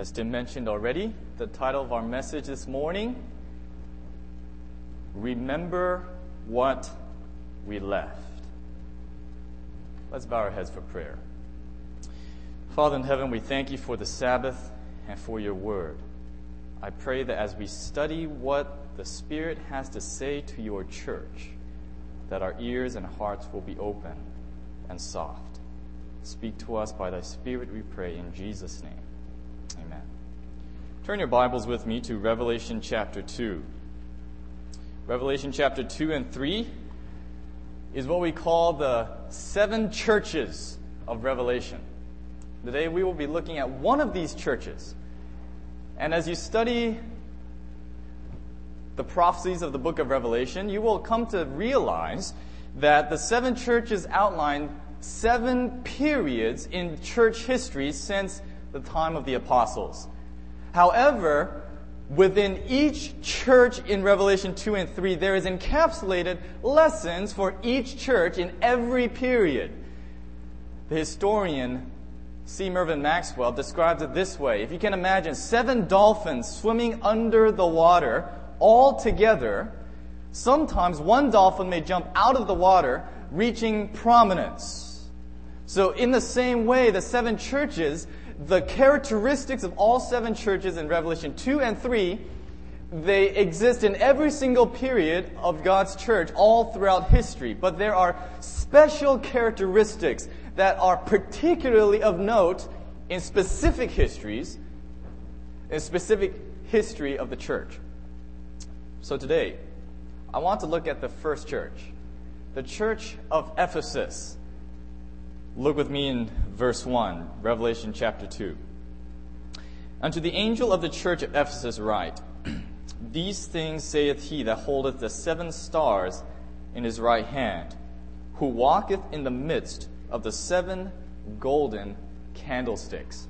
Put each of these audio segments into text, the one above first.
As Tim mentioned already, the title of our message this morning, Remember What We Left. Let's bow our heads for prayer. Father in heaven, we thank you for the Sabbath and for your word. I pray that as we study what the Spirit has to say to your church, that our ears and hearts will be open and soft. Speak to us by thy Spirit, we pray, in Jesus' name. Amen. Turn your Bibles with me to Revelation chapter 2. Revelation chapter 2 and 3 is what we call the seven churches of Revelation. Today we will be looking at one of these churches. And as you study the prophecies of the book of Revelation, you will come to realize that the seven churches outline seven periods in church history since the time of the apostles. However, within each church in Revelation 2 and 3, there is encapsulated lessons for each church in every period. The historian C. Mervyn Maxwell describes it this way. If you can imagine 7 dolphins swimming under the water all together, sometimes one dolphin may jump out of the water, reaching prominence. So in the same way, the seven churches, the characteristics of all seven churches in Revelation 2 and 3, they exist in every single period of God's church all throughout history. But there are special characteristics that are particularly of note in specific histories, in specific history of the church. So today, I want to look at the first church, the church of Ephesus. Look with me in verse 1, Revelation chapter 2. Unto the angel of the church of Ephesus write, These things saith he that holdeth the 7 stars in his right hand, who walketh in the midst of the 7 golden candlesticks.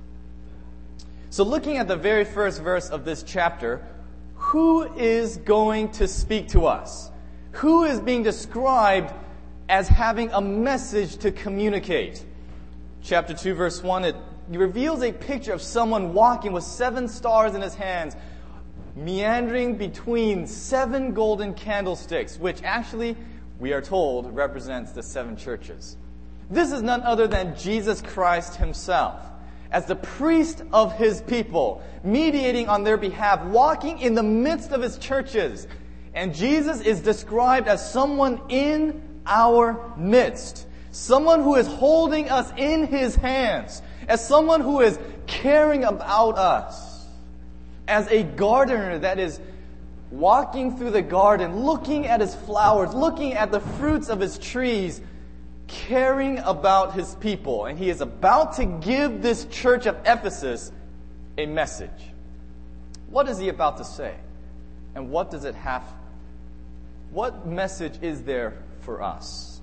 So looking at the very first verse of this chapter, who is going to speak to us? Who is being described as having a message to communicate? Chapter 2, verse 1, it reveals a picture of someone walking with 7 stars in his hands, meandering between 7 golden candlesticks, which actually, we are told, represents the 7 churches. This is none other than Jesus Christ himself, as the priest of his people, mediating on their behalf, walking in the midst of his churches. And Jesus is described as someone in our midst. Someone who is holding us in his hands. As someone who is caring about us. As a gardener that is walking through the garden, looking at his flowers, looking at the fruits of his trees, caring about his people. And he is about to give this church of Ephesus a message. What is he about to say? And what does it have? What message is there for us?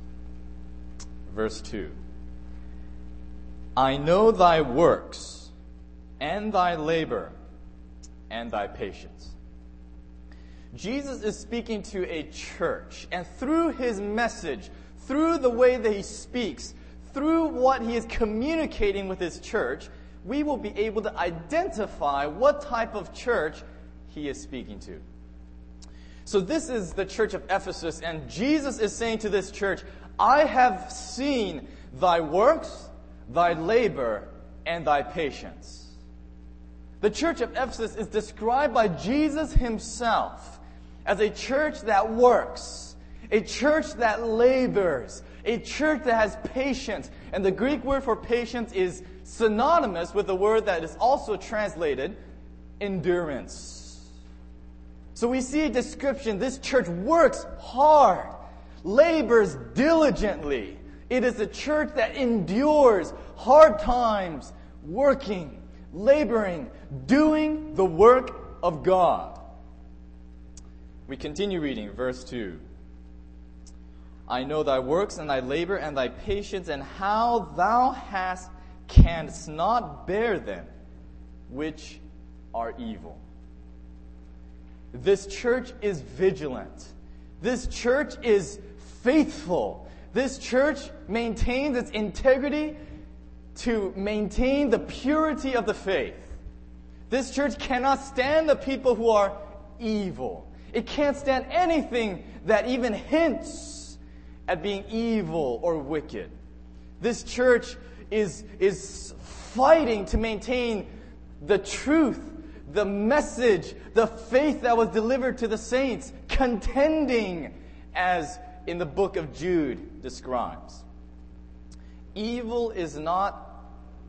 Verse 2. I know thy works, and thy labor, and thy patience. Jesus is speaking to a church, and through his message, through the way that he speaks, through what he is communicating with his church, we will be able to identify what type of church he is speaking to. So this is the church of Ephesus, and Jesus is saying to this church, I have seen thy works, thy labor, and thy patience. The church of Ephesus is described by Jesus himself as a church that works, a church that labors, a church that has patience. And the Greek word for patience is synonymous with the word that is also translated endurance. So we see a description. This church works hard, labors diligently. It is a church that endures hard times, working, laboring, doing the work of God. We continue reading, verse 2. I know thy works and thy labor and thy patience, and how thou canst not bear them which are evil. This church is vigilant. This church is faithful. This church maintains its integrity to maintain the purity of the faith. This church cannot stand the people who are evil. It can't stand anything that even hints at being evil or wicked. This church is fighting to maintain the truth, the message, the faith that was delivered to the saints, contending, as in the book of Jude describes. Evil is not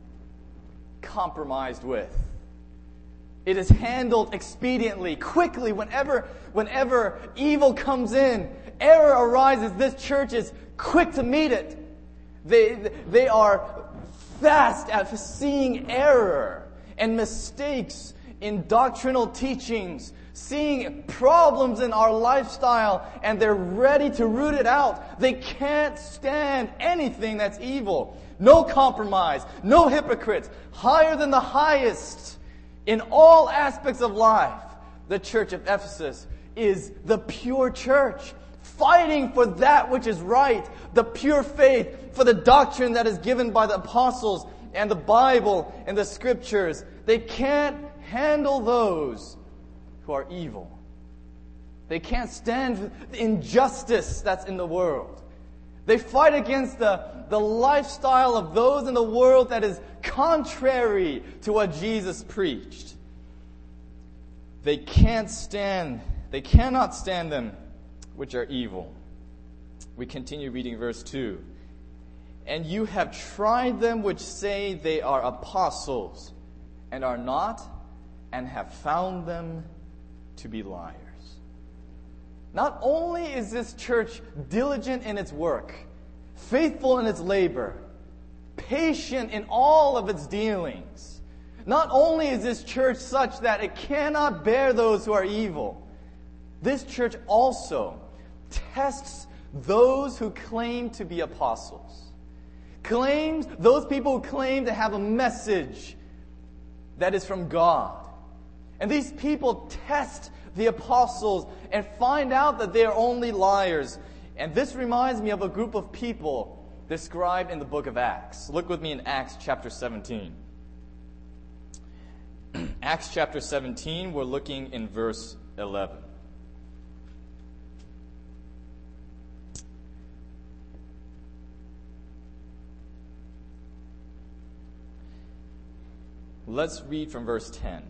compromised with. It is handled expediently, quickly. Whenever evil comes in, error arises, this church is quick to meet it. They are fast at seeing error and mistakes in doctrinal teachings, seeing problems in our lifestyle, and they're ready to root it out. They can't stand anything that's evil. No compromise, no hypocrites, higher than the highest in all aspects of life. The church of Ephesus is the pure church, fighting for that which is right, the pure faith, for the doctrine that is given by the apostles and the Bible and the scriptures. They can't handle those who are evil. They can't stand the injustice that's in the world. They fight against the lifestyle of those in the world that is contrary to what Jesus preached. They cannot stand them which are evil. We continue reading verse 2. And you have tried them which say they are apostles, and are not, and have found them to be liars. Not only is this church diligent in its work, faithful in its labor, patient in all of its dealings, not only is this church such that it cannot bear those who are evil, this church also tests those who claim to be apostles. Claims those people who claim to have a message that is from God. And these people test the apostles and find out that they are only liars. And this reminds me of a group of people described in the book of Acts. Look with me in Acts chapter 17. Acts chapter 17, we're looking in verse 11. Let's read from verse 10.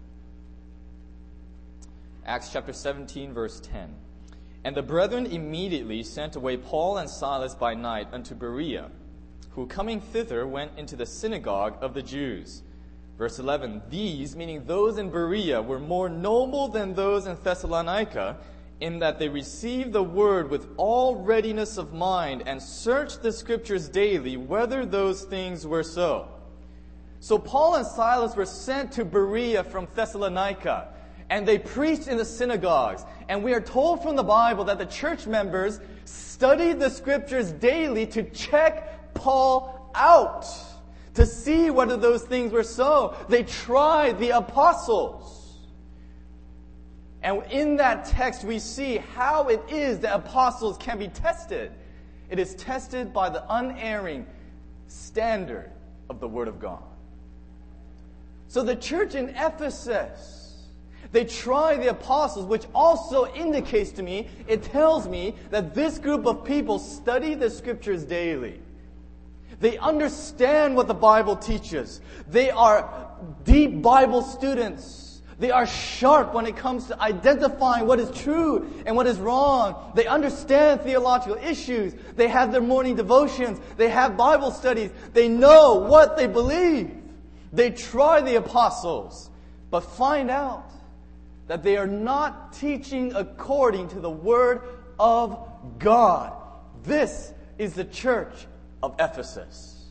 Acts chapter 17, verse 10. And the brethren immediately sent away Paul and Silas by night unto Berea, who coming thither went into the synagogue of the Jews. Verse 11. These, meaning those in Berea, were more noble than those in Thessalonica, in that they received the word with all readiness of mind, and searched the scriptures daily, whether those things were so. So Paul and Silas were sent to Berea from Thessalonica, and they preached in the synagogues. And we are told from the Bible that the church members studied the scriptures daily to check Paul out, to see whether those things were so. They tried the apostles. And in that text we see how it is that apostles can be tested. It is tested by the unerring standard of the Word of God. So the church in Ephesus, they try the apostles, which also indicates to me, it tells me that this group of people study the scriptures daily. They understand what the Bible teaches. They are deep Bible students. They are sharp when it comes to identifying what is true and what is wrong. They understand theological issues. They have their morning devotions. They have Bible studies. They know what they believe. They try the apostles, but find out that they are not teaching according to the Word of God. This is the church of Ephesus.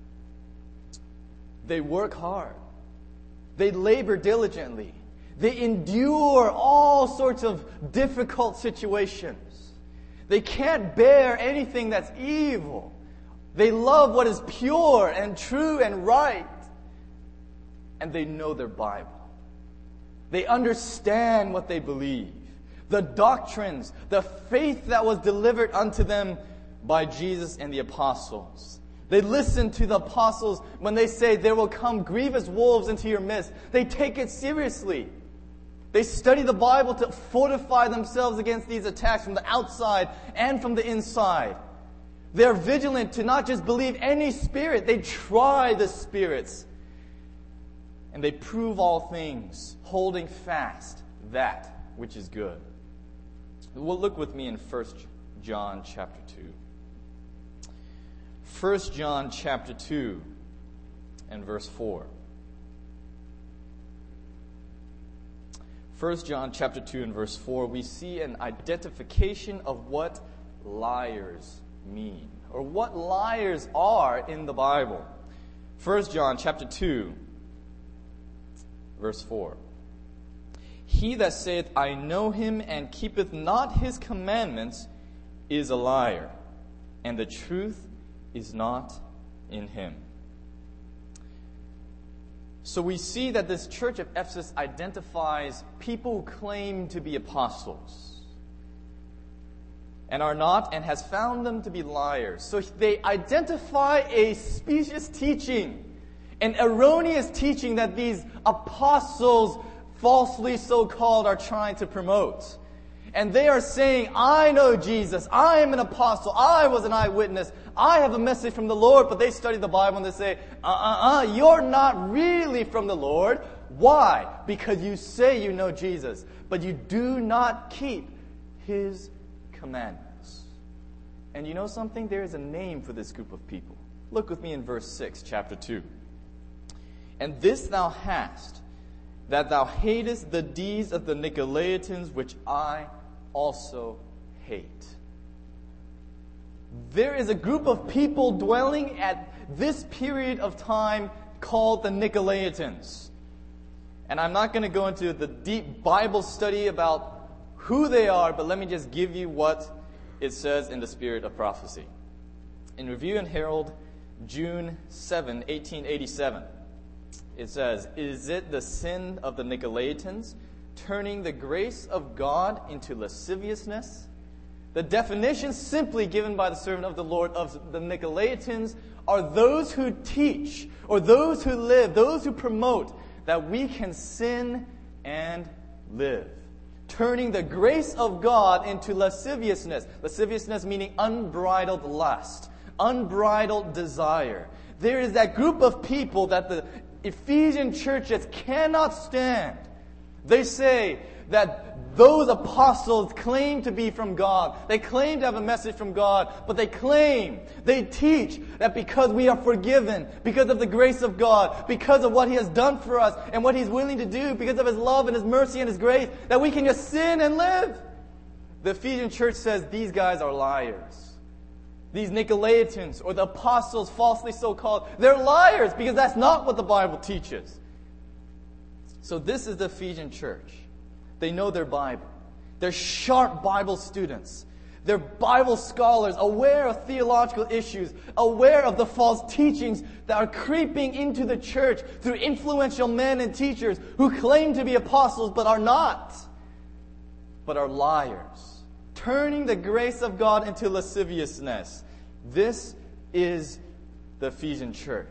They work hard. They labor diligently. They endure all sorts of difficult situations. They can't bear anything that's evil. They love what is pure and true and right. And they know their Bible. They understand what they believe. The doctrines, the faith that was delivered unto them by Jesus and the apostles. They listen to the apostles when they say there will come grievous wolves into your midst. They take it seriously. They study the Bible to fortify themselves against these attacks from the outside and from the inside. They're vigilant to not just believe any spirit. They try the spirits. And they prove all things, holding fast that which is good. Well, look with me in 1 John chapter 2. 1 John chapter 2 and verse 4. 1 John chapter 2 and verse 4, we see an identification of what liars mean, or what liars are in the Bible. 1 John chapter 2, verse 4. He that saith, I know him, and keepeth not his commandments, is a liar, and the truth is not in him. So we see that this church of Ephesus identifies people who claim to be apostles and are not, and has found them to be liars. So they identify a specious teaching, an erroneous teaching that these apostles, falsely so-called, are trying to promote. And they are saying, I know Jesus, I am an apostle, I was an eyewitness, I have a message from the Lord. But they study the Bible and they say, you're not really from the Lord. Why? Because you say you know Jesus, but you do not keep His commandments. And you know something? There is a name for this group of people. Look with me in verse 6, chapter 2. And this thou hast, that thou hatest the deeds of the Nicolaitans, which I also hate. There is a group of people dwelling at this period of time called the Nicolaitans. And I'm not going to go into the deep Bible study about who they are, but let me just give you what it says in the spirit of prophecy. In Review and Herald, June 7, 1887, it says, is it the sin of the Nicolaitans, turning the grace of God into lasciviousness? The definition simply given by the servant of the Lord of the Nicolaitans are those who teach, or those who live, those who promote that we can sin and live. Turning the grace of God into lasciviousness. Lasciviousness meaning unbridled lust, unbridled desire. There is that group of people that the Ephesian churches cannot stand. They say that those apostles claim to be from God. They claim to have a message from God, but they teach that because we are forgiven, because of the grace of God, because of what He has done for us and what He's willing to do, because of His love and His mercy and His grace, that we can just sin and live. The Ephesian church says these guys are liars. These Nicolaitans, or the apostles falsely so called, they're liars because that's not what the Bible teaches. So this is the Ephesian church. They know their Bible. They're sharp Bible students. They're Bible scholars, aware of theological issues, aware of the false teachings that are creeping into the church through influential men and teachers who claim to be apostles but are not, but are liars, turning the grace of God into lasciviousness. This is the Ephesian church.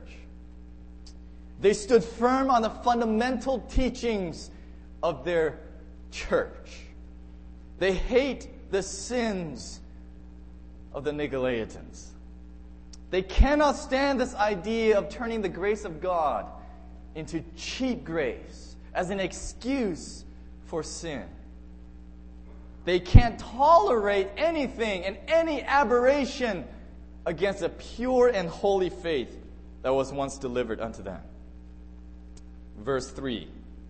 They stood firm on the fundamental teachings of their church. They hate the sins of the Nicolaitans. They cannot stand this idea of turning the grace of God into cheap grace as an excuse for sin. They can't tolerate anything and any aberration against a pure and holy faith that was once delivered unto them. Verse 3.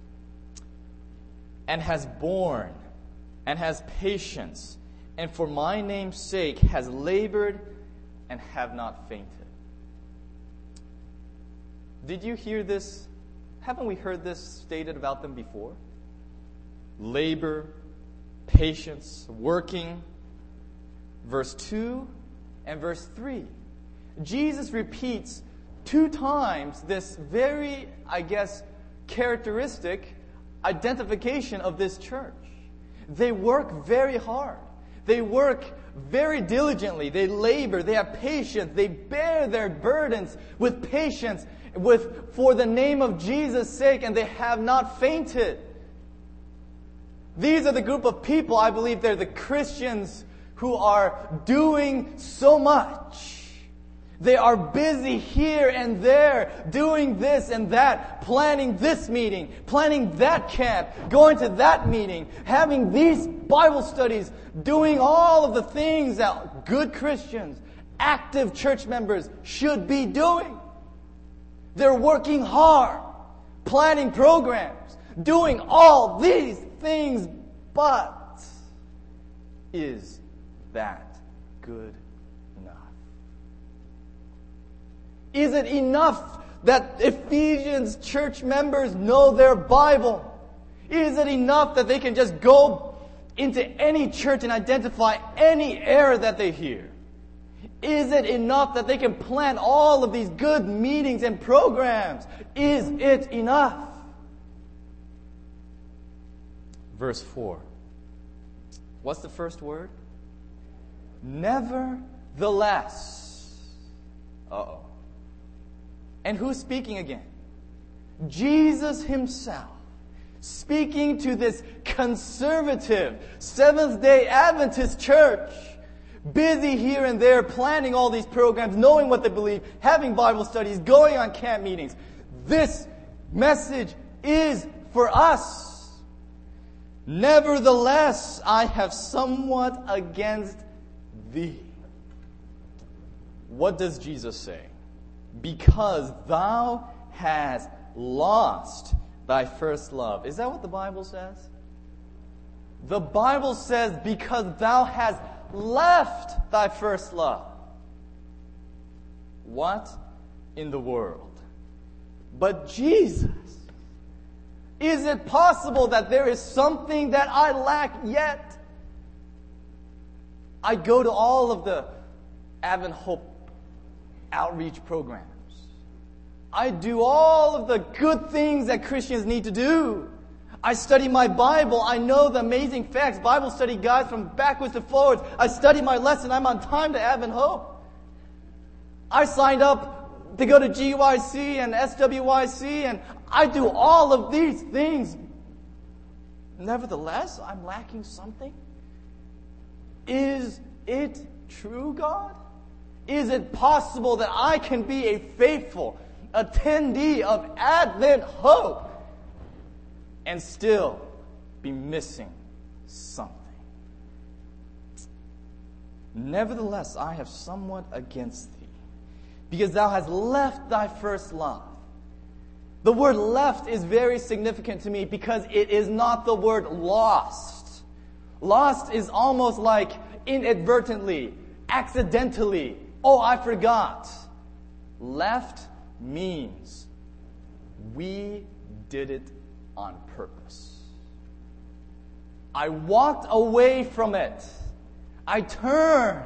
And has borne, and has patience, and for my name's sake has labored and have not fainted. Did you hear this? Haven't we heard this stated about them before? Labor, patience, working. Verse 2 and verse 3. Jesus repeats 2 times this very, characteristic identification of this church. They work very hard. They work very diligently. They labor. They have patience. They bear their burdens with patience for the name of Jesus' sake, and they have not fainted. These are the group of people, I believe they're the Christians who are doing so much. They are busy here and there, doing this and that, planning this meeting, planning that camp, going to that meeting, having these Bible studies, doing all of the things that good Christians, active church members should be doing. They're working hard, planning programs, doing all these things, but is that good enough? Is it enough that Ephesians church members know their Bible? Is it enough that they can just go into any church and identify any error that they hear? Is it enough that they can plan all of these good meetings and programs? Is it enough? Verse 4. What's the first word? Nevertheless. Uh-oh. And who's speaking again? Jesus himself. Speaking to this conservative Seventh-day Adventist church. Busy here and there, planning all these programs, knowing what they believe, having Bible studies, going on camp meetings. This message is for us. Nevertheless, I have somewhat against thee. What does Jesus say? Because thou hast lost thy first love. Is that what the Bible says? The Bible says, because thou hast left thy first love. What in the world? But Jesus. Is it possible that there is something that I lack yet? I go to all of the Advent Hope outreach programs. I do all of the good things that Christians need to do. I study my Bible. I know the amazing facts, Bible study guides from backwards to forwards. I study my lesson. I'm on time to Advent Hope. I signed up to go to GYC and SWYC, and I do all of these things. Nevertheless, I'm lacking something. Is it true, God? Is it possible that I can be a faithful attendee of Advent Hope and still be missing something? Nevertheless, I have somewhat against thee, because thou hast left thy first love. The word left is very significant to me because it is not the word lost. Lost is almost like inadvertently, accidentally. Oh, I forgot. Left means we did it on purpose. I walked away from it. I turned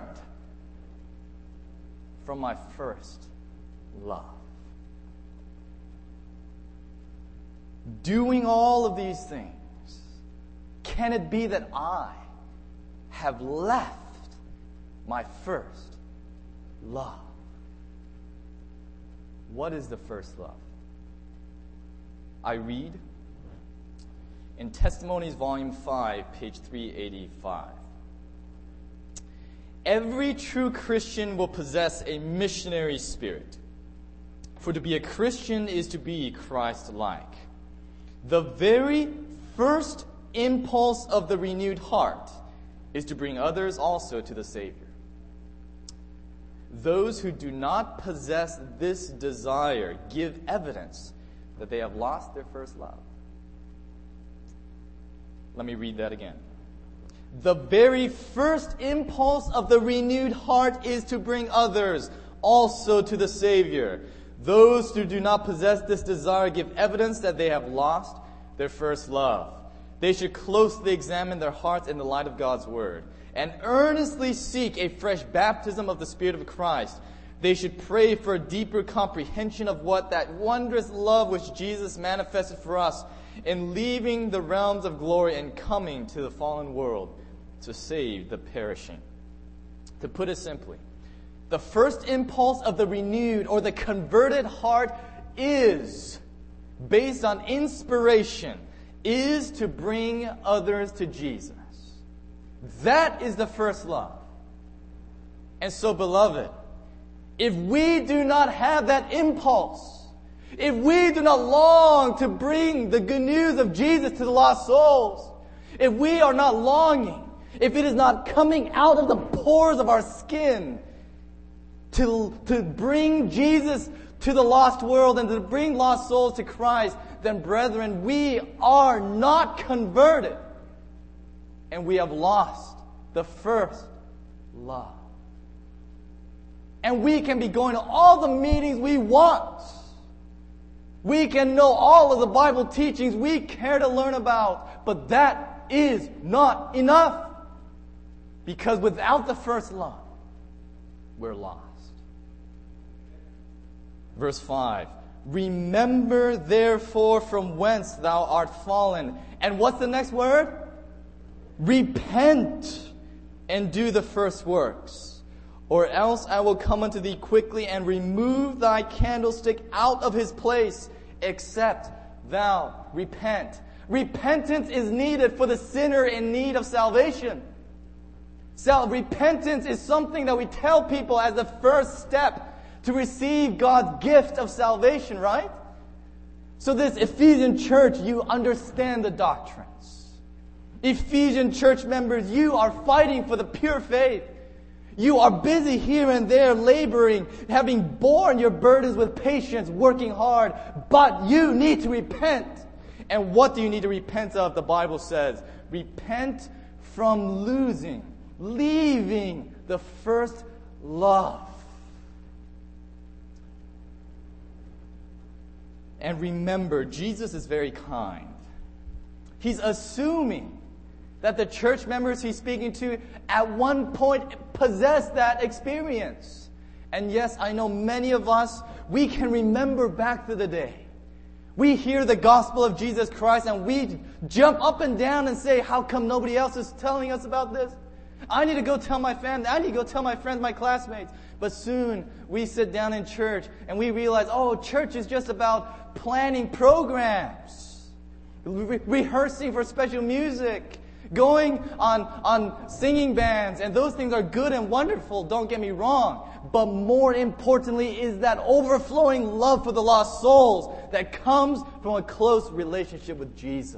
from my first love. Doing all of these things, can it be that I have left my first love? What is the first love? I read in Testimonies, Volume 5, page 385. Every true Christian will possess a missionary spirit. For to be a Christian is to be Christ-like. The very first impulse of the renewed heart is to bring others also to the Savior. Those who do not possess this desire give evidence that they have lost their first love. Let me read that again. The very first impulse of the renewed heart is to bring others also to the Savior. Those who do not possess this desire give evidence that they have lost their first love. They should closely examine their hearts in the light of God's Word and earnestly seek a fresh baptism of the Spirit of Christ. They should pray for a deeper comprehension of what that wondrous love which Jesus manifested for us in leaving the realms of glory and coming to the fallen world to save the perishing. To put it simply, the first impulse of the renewed or the converted heart is, based on inspiration, is to bring others to Jesus. That is the first love. And so, beloved, if we do not have that impulse, if we do not long to bring the good news of Jesus to the lost souls, if we are not longing, if it is not coming out of the pores of our skin to bring Jesus to the lost world and to bring lost souls to Christ, then, brethren, we are not converted. And we have lost the first love. And we can be going to all the meetings we want. We can know all of the Bible teachings we care to learn about. But that is not enough. Because without the first love, we're lost. Verse 5. Remember therefore from whence thou art fallen. And what's the next word? Repent and do the first works. Or else I will come unto thee quickly and remove thy candlestick out of his place, except thou repent. Repentance is needed for the sinner in need of salvation. Repentance is something that we tell people as the first step to receive God's gift of salvation, right? So this Ephesian church, you understand the doctrines. Ephesian church members, you are fighting for the pure faith. You are busy here and there laboring, having borne your burdens with patience, working hard, but you need to repent. And what do you need to repent of? The Bible says, repent from leaving the first love. And remember, Jesus is very kind. He's assuming that the church members he's speaking to at one point possessed that experience. And yes, I know many of us, we can remember back to the day. We hear the gospel of Jesus Christ and we jump up and down and say, how come nobody else is telling us about this? I need to go tell my family. I need to go tell my friends, my classmates. But soon we sit down in church and we realize, oh, church is just about planning programs, rehearsing for special music, going on singing bands. And those things are good and wonderful, don't get me wrong. But more importantly is that overflowing love for the lost souls that comes from a close relationship with Jesus.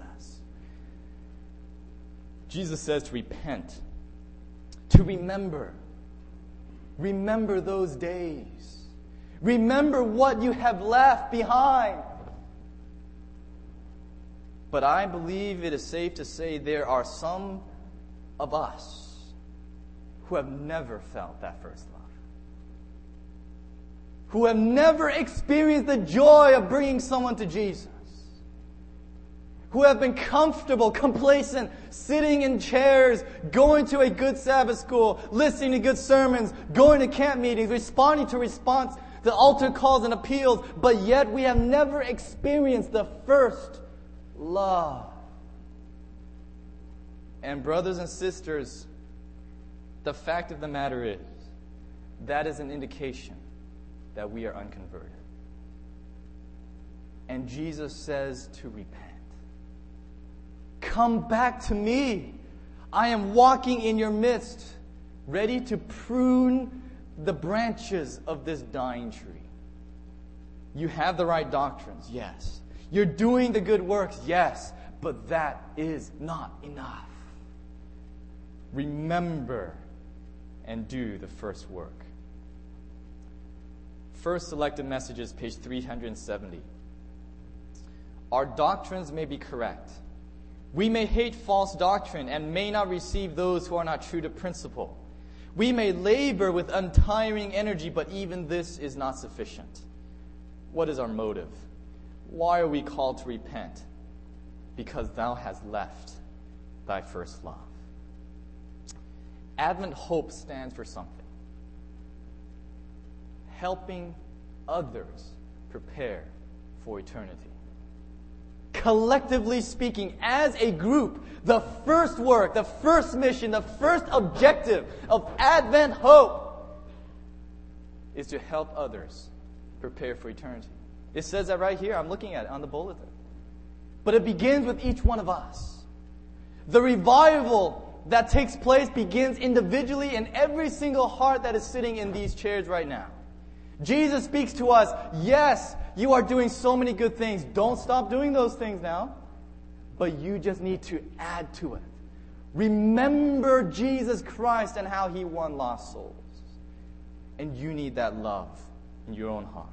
Jesus says to repent, to remember. Remember those days. Remember what you have left behind. But I believe it is safe to say there are some of us who have never felt that first love. Who have never experienced the joy of bringing someone to Jesus. Who have been comfortable, complacent, sitting in chairs, going to a good Sabbath school, listening to good sermons, going to camp meetings, responding to the altar calls and appeals, but yet we have never experienced the first love. And brothers and sisters, the fact of the matter is, that is an indication that we are unconverted. And Jesus says to repent. Come back to me. I am walking in your midst, ready to prune the branches of this dying tree. You have the right doctrines, yes. You're doing the good works, yes. But that is not enough. Remember and do the first work. First Selected Messages, page 370. Our doctrines may be correct. We may hate false doctrine and may not receive those who are not true to principle. We may labor with untiring energy, but even this is not sufficient. What is our motive? Why are we called to repent? Because thou hast left thy first love. Advent Hope stands for something. Helping others prepare for eternity. collectively speaking, as a group, the first work, the first mission, the first objective of Advent Hope is to help others prepare for eternity. It says that right here. I'm looking at it on the bulletin. But it begins with each one of us. The revival that takes place begins individually in every single heart that is sitting in these chairs right now. Jesus speaks to us, yes, you are doing so many good things. Don't stop doing those things now. But you just need to add to it. Remember Jesus Christ and how He won lost souls. And you need that love in your own heart.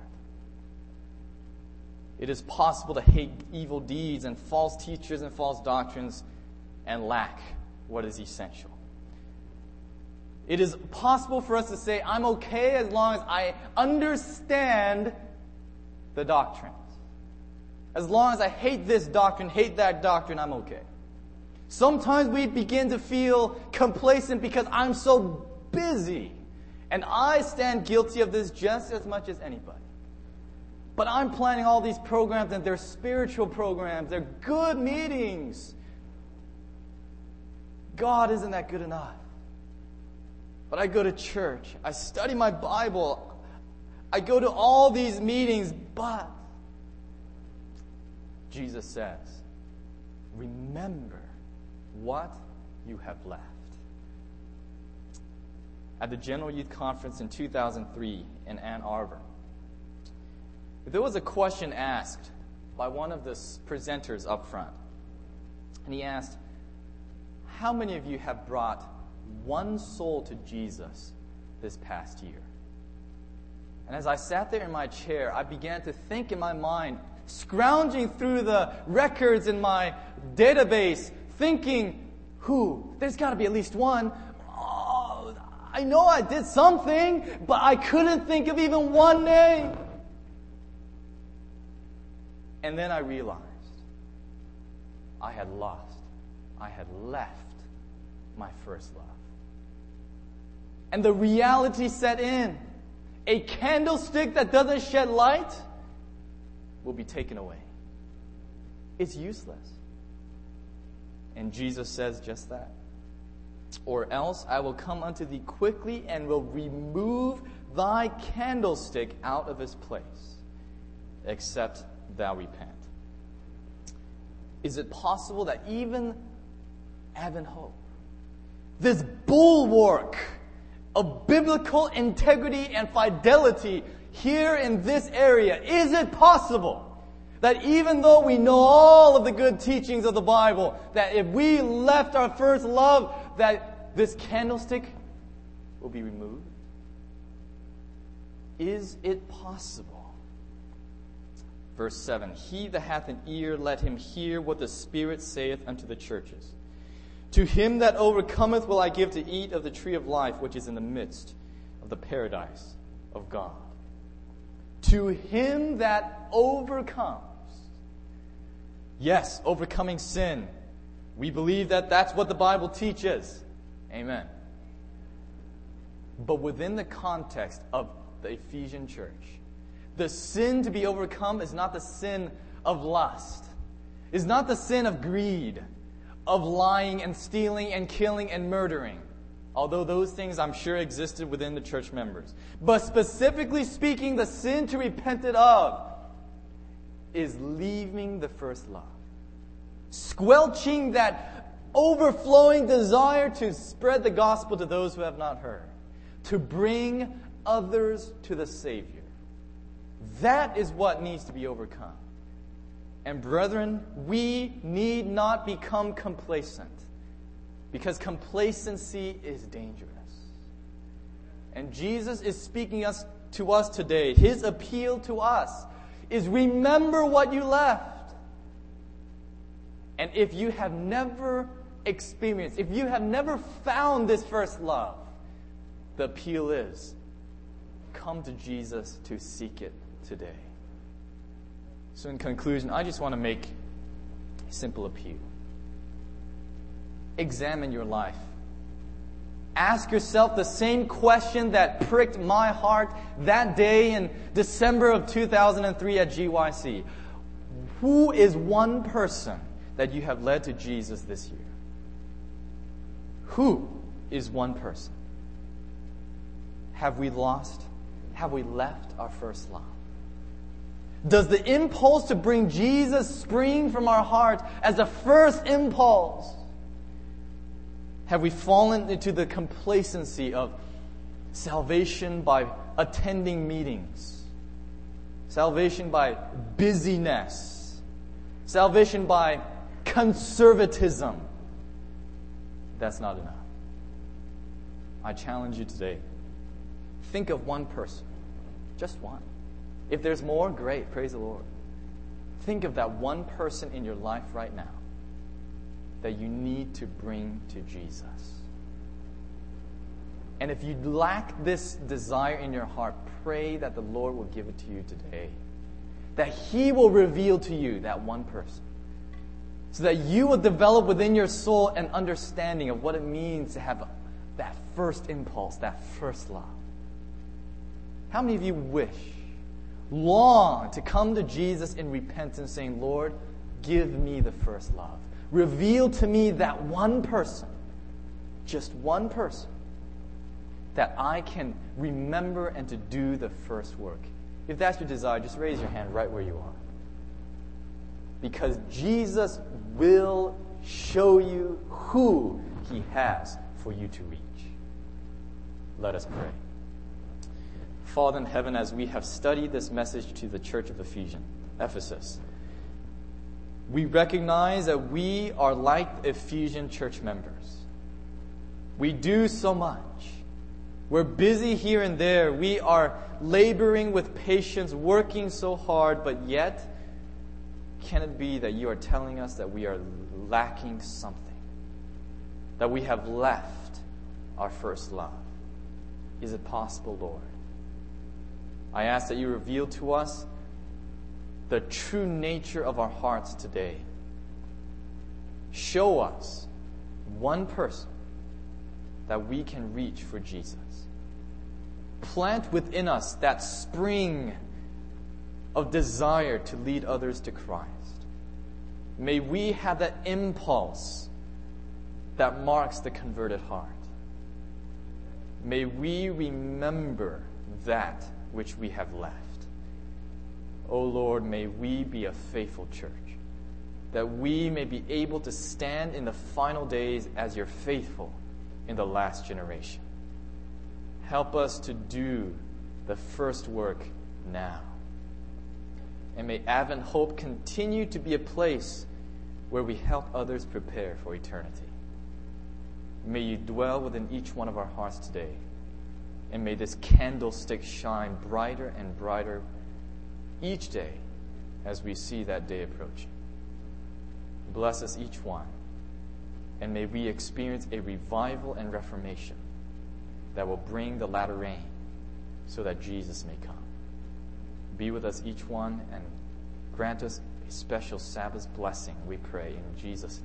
It is possible to hate evil deeds and false teachers and false doctrines and lack what is essential. It is possible for us to say, I'm okay as long as I understand the doctrines. As long as I hate this doctrine, hate that doctrine, I'm okay. Sometimes we begin to feel complacent because I'm so busy. And I stand guilty of this just as much as anybody. But I'm planning all these programs, and they're spiritual programs. They're good meetings. God, isn't that good enough? But I go to church. I study my Bible. I go to all these meetings, but Jesus says, remember what you have left. At the General Youth Conference in 2003 in Ann Arbor, there was a question asked by one of the presenters up front. And he asked, how many of you have brought one soul to Jesus this past year? And as I sat there in my chair, I began to think in my mind, scrounging through the records in my database, thinking, who? There's got to be at least one. Oh, I know I did something, but I couldn't think of even one name. And then I realized I had left my first love. And the reality set in. A candlestick that doesn't shed light will be taken away. It's useless. And Jesus says just that. Or else I will come unto thee quickly and will remove thy candlestick out of his place, except thou repent. Is it possible that even Advent Hope, this bulwark of biblical integrity and fidelity here in this area, is it possible that even though we know all of the good teachings of the Bible, that if we left our first love, that this candlestick will be removed? Is it possible? Verse 7, he that hath an ear, let him hear what the Spirit saith unto the churches. To him that overcometh will I give to eat of the tree of life, which is in the midst of the paradise of God. To him that overcomes. Yes, overcoming sin. We believe that that's what the Bible teaches. Amen. But within the context of the Ephesian church, the sin to be overcome is not the sin of lust. Is not the sin of greed, of lying and stealing and killing and murdering. Although those things I'm sure existed within the church members. But specifically speaking, the sin to repent of is leaving the first love. Squelching that overflowing desire to spread the gospel to those who have not heard. To bring others to the Savior. That is what needs to be overcome. And brethren, we need not become complacent. Because complacency is dangerous. And Jesus is speaking to us today. His appeal to us is remember what you left. And if you have never experienced, if you have never found this first love, the appeal is come to Jesus to seek it today. So in conclusion, I just want to make a simple appeal. Examine your life. Ask yourself the same question that pricked my heart that day in December of 2003 at GYC. Who is one person that you have led to Jesus this year? Who is one person? Have we lost? Have we left our first love? Does the impulse to bring Jesus spring from our heart as the first impulse? Have we fallen into the complacency of salvation by attending meetings? Salvation by busyness? Salvation by conservatism? That's not enough. I challenge you today. Think of one person. Just one. If there's more, great. Praise the Lord. Think of that one person in your life right now that you need to bring to Jesus. And if you lack this desire in your heart, pray that the Lord will give it to you today. That He will reveal to you that one person. So that you will develop within your soul an understanding of what it means to have that first impulse, that first love. How many of you long to come to Jesus in repentance, saying, Lord, give me the first love. Reveal to me that one person, just one person, that I can remember and to do the first work. If that's your desire, just raise your hand right where you are. Because Jesus will show you who He has for you to reach. Let us pray. Father in heaven, as we have studied this message to the church of Ephesus, we recognize that we are like the Ephesian church members. We do so much. We're busy here and there. We are laboring with patience, working so hard, but yet, can it be that you are telling us that we are lacking something? That we have left our first love? Is it possible, Lord? I ask that you reveal to us the true nature of our hearts today. Show us one person that we can reach for Jesus. Plant within us that spring of desire to lead others to Christ. May we have that impulse that marks the converted heart. May we remember that which we have left. O Lord, may we be a faithful church, that we may be able to stand in the final days as your faithful in the last generation. Help us to do the first work now. And may Advent Hope continue to be a place where we help others prepare for eternity. May you dwell within each one of our hearts today. And may this candlestick shine brighter and brighter each day as we see that day approaching. Bless us each one. And may we experience a revival and reformation that will bring the latter rain so that Jesus may come. Be with us each one and grant us a special Sabbath blessing, we pray in Jesus' name.